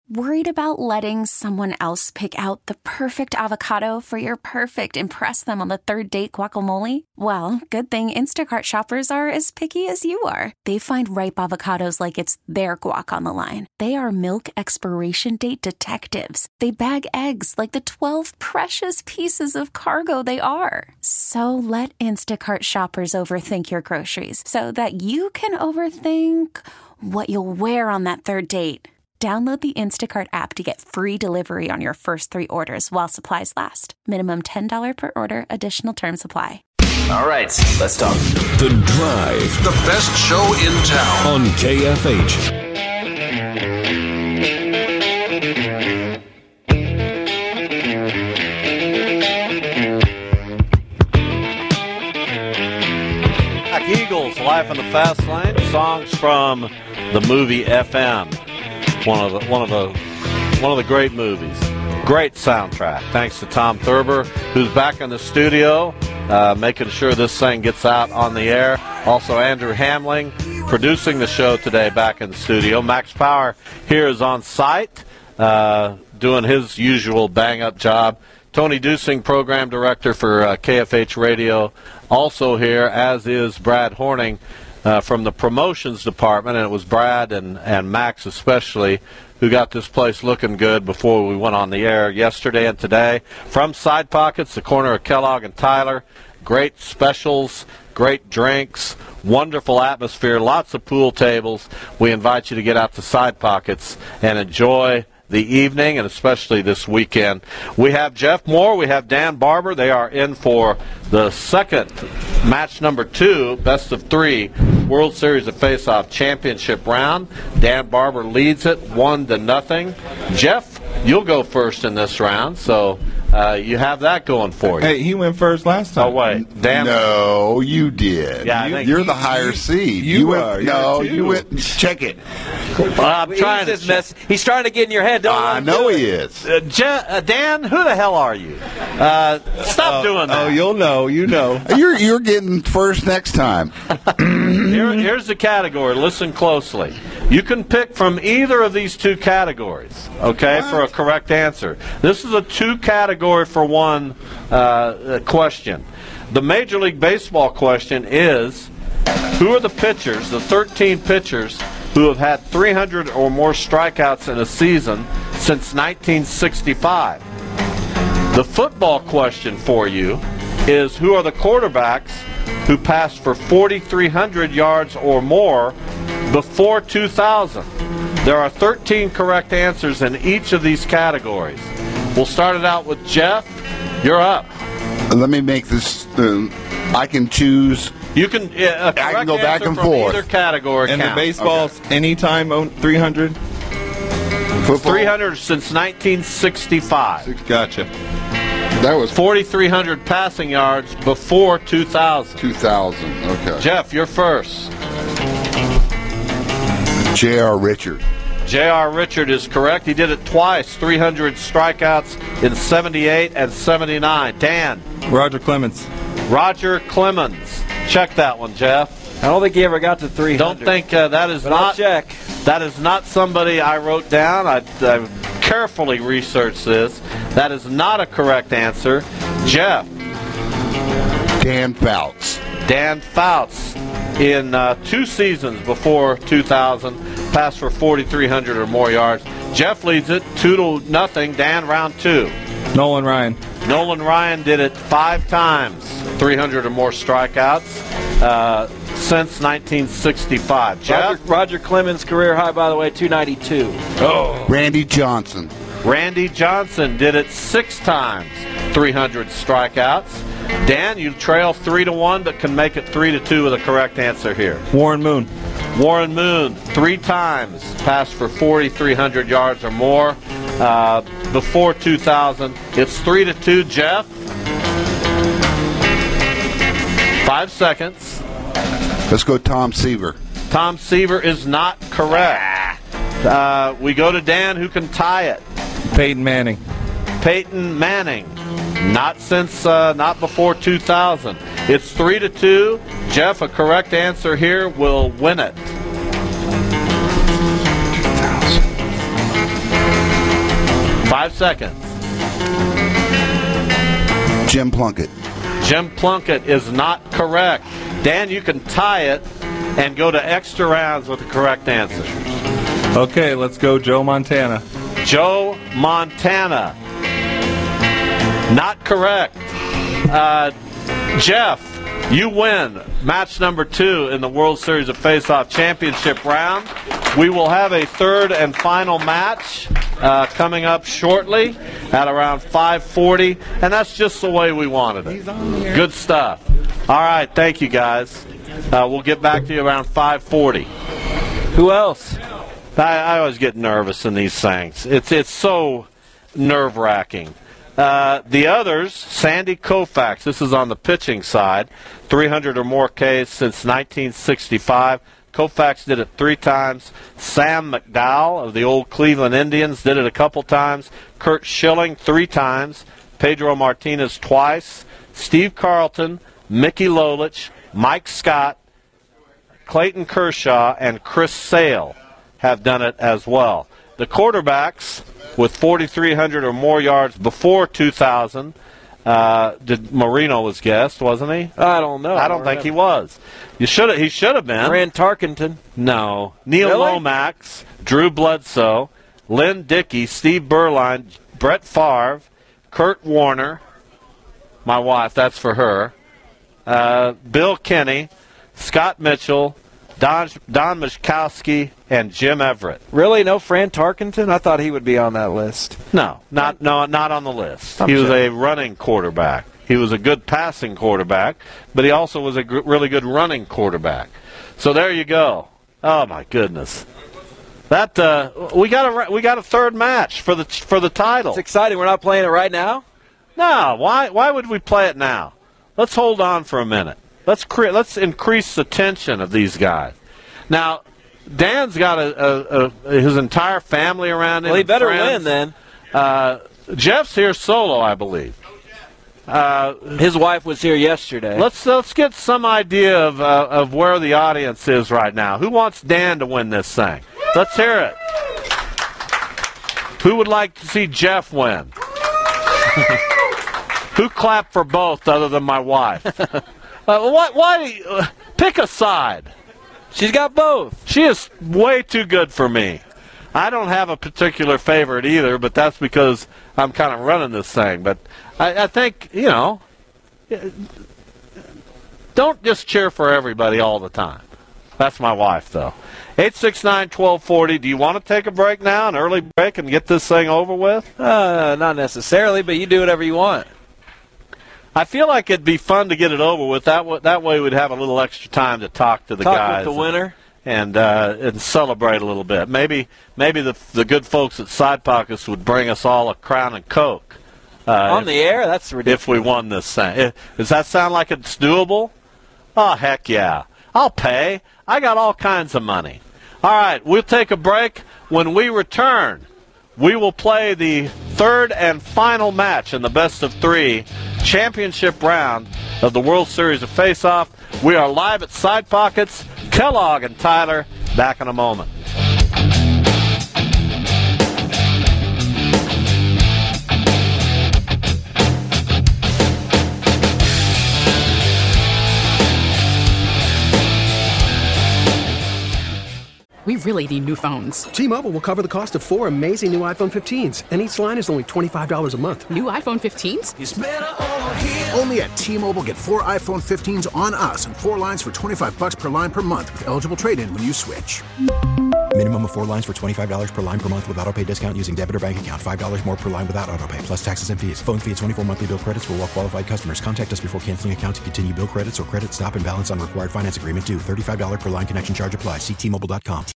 Worried about letting someone else pick out the perfect avocado for your perfect impress them on the third date guacamole? Well, good thing Instacart shoppers are as picky as you are. They find ripe avocados like it's their guac on the line. They are milk expiration date detectives. They bag eggs like the 12 precious pieces of cargo they are. So let Instacart shoppers overthink your groceries so that you can overthink what you'll wear on that third date. Download the Instacart app to get free delivery on your first 3 orders while supplies last. Minimum $10 per order. Additional terms apply. All right, let's talk. The Drive. The best show in town. On KFH. Eagles, Life in the Fast Lane. Songs from the movie FM. One of the great movies. Great soundtrack. Thanks to Tom Thurber, who's back in the studio, making sure this thing gets out on the air. Also Andrew Hamling, producing the show today, back in the studio. Max Power here is on site, doing his usual bang-up job. Tony Dusing, program director for KFH Radio, also here, as is Brad Horning from the promotions department. And it was Brad and Max especially who got this place looking good before we went on the air yesterday and today. From Side Pockets, the corner of Kellogg and Tyler, great specials, great drinks, wonderful atmosphere, lots of pool tables. We invite you to get out to Side Pockets and enjoy the evening, and especially this weekend. We have Jeff Moore, we have Dan Barber. They are in for the second match number 2, best of 3, World Series of Face-Off Championship round. Dan Barber leads it 1-0. Jeff, you'll go first in this round, so you have that going for you. Hey, he went first last time. Oh, wait. Dan? No, you did. Yeah, you're the higher seed. You went, are. No, you went. Check it. I'm trying to mess. He's trying to get in your head. Don't I know he is. Dan, who the hell are you? Stop doing that. Oh, you'll know. You know. You're getting first next time. Here's the category. Listen closely. You can pick from either of these 2 categories, okay, for a correct answer. This is a 2-category for 1 question. The Major League Baseball question is, who are the pitchers, the 13 pitchers, who have had 300 or more strikeouts in a season since 1965? The football question for you is, who are the quarterbacks who passed for 4,300 yards or more before 2000? There are 13 correct answers in each of these categories. We'll start it out with Jeff. You're up. Let me make this. I can choose. You can. I can go back and from forth. Either category And counts. the baseball's anytime on 300? Football. 300 since 1965. Gotcha. That was 4,300 passing yards before 2000. 2000. Okay. Jeff, you're first. J.R. Richard. J.R. Richard is correct. He did it twice. 300 strikeouts in 78 and 79. Dan. Roger Clemens. Roger Clemens. Check that one, Jeff. I don't think he ever got to 300. Don't think that is but not. I'll check. That is not somebody I wrote down. I carefully researched this. That is not a correct answer. Jeff. Dan Fouts. Dan Fouts, in 2 seasons before 2000, passed for 4,300 or more yards. Jeff leads it 2-0. Dan, round 2. Nolan Ryan. Nolan Ryan did it 5 times, 300 or more strikeouts since 1965. Jeff? Roger Clemens' career high, by the way, 292. Oh. Randy Johnson. Randy Johnson did it 6 times, 300 strikeouts. Dan, you trail 3-1, but can make it 3-2 with a correct answer here. Warren Moon. Warren Moon, 3 times, passed for 4,300 yards or more before 2000. It's 3-2. Jeff? 5 seconds. Let's go Tom Seaver. Tom Seaver is not correct. We go to Dan, who can tie it. Peyton Manning. Peyton Manning. Not before 2000. It's 3-2. Jeff, a correct answer here will win it. 5 seconds. Jim Plunkett. Jim Plunkett is not correct. Dan, you can tie it and go to extra rounds with the correct answer. Okay, let's go Joe Montana. Joe Montana. Not correct. Jeff, you win match number 2 in the World Series of Face-Off Championship round. We will have a third and final match coming up shortly at around 5:40, and that's just the way we wanted it. Good stuff. All right, thank you guys. We'll get back to you around 5:40. Who else? I always get nervous in these things. It's so nerve-wracking. The others, Sandy Koufax. This is on the pitching side. 300 or more Ks since 1965. Koufax did it 3 times. Sam McDowell of the old Cleveland Indians did it a couple times. Kurt Schilling 3 times. Pedro Martinez twice. Steve Carlton, Mickey Lolich, Mike Scott, Clayton Kershaw, and Chris Sale have done it as well. The quarterbacks with 4,300 or more yards before 2000. Marino was guessed, wasn't he? I don't know. I don't think he was. He should have been. Rand Tarkenton. No. Neil Really? Lomax, Drew Bledsoe, Lynn Dickey, Steve Berline, Brett Favre, Kurt Warner, my wife, that's for her, Bill Kenny, Scott Mitchell, Don Mishkowski, and Jim Everett. Really? No Fran Tarkenton? I thought he would be on that list. No, not on the list. He was a running quarterback. He was a good passing quarterback, but he also was a really good running quarterback. So there you go. Oh my goodness. That we got a third match for the title. It's exciting. We're not playing it right now? No, why would we play it now? Let's hold on for a minute. Let's increase the tension of these guys. Now, Dan's got his entire family around him. Well, he better friends. win then. Jeff's here solo, I believe. His wife was here yesterday. Let's get some idea of where the audience is right now. Who wants Dan to win this thing? Let's hear it. Who would like to see Jeff win? Who clapped for both other than my wife? Why? Pick a side. She's got both. She is way too good for me. I don't have a particular favorite either, but that's because I'm kind of running this thing. But I think, don't just cheer for everybody all the time. That's my wife, though. 869-1240. Do you want to take a break now, an early break, and get this thing over with? Not necessarily, but you do whatever you want. I feel like it'd be fun to get it over with. That way we'd have a little extra time to talk to the guys. Talk with the winner. And celebrate a little bit. Maybe the good folks at Side Pockets would bring us all a Crown and Coke. On the air? That's ridiculous. If we won this thing. Does that sound like it's doable? Oh, heck yeah. I'll pay. I got all kinds of money. All right, we'll take a break. When we return, we will play the third and final match in the best-of-3 championship round of the World Series of Face-Off. We are live at Side Pockets. Kellogg and Tyler, back in a moment. We really need new phones. T-Mobile will cover the cost of 4 amazing new iPhone 15s, and each line is only $25 a month. New iPhone 15s? It's better over here. Only at T-Mobile, get 4 iPhone 15s on us and 4 lines for $25 per line per month with eligible trade-in when you switch. Minimum of 4 lines for $25 per line per month with autopay discount using debit or bank account. $5 more per line without autopay, plus taxes and fees. Phone fee at 24 monthly bill credits for well-qualified customers. Contact us before canceling account to continue bill credits or credit stop and balance on required finance agreement due. $35 per line connection charge applies. See T-Mobile.com.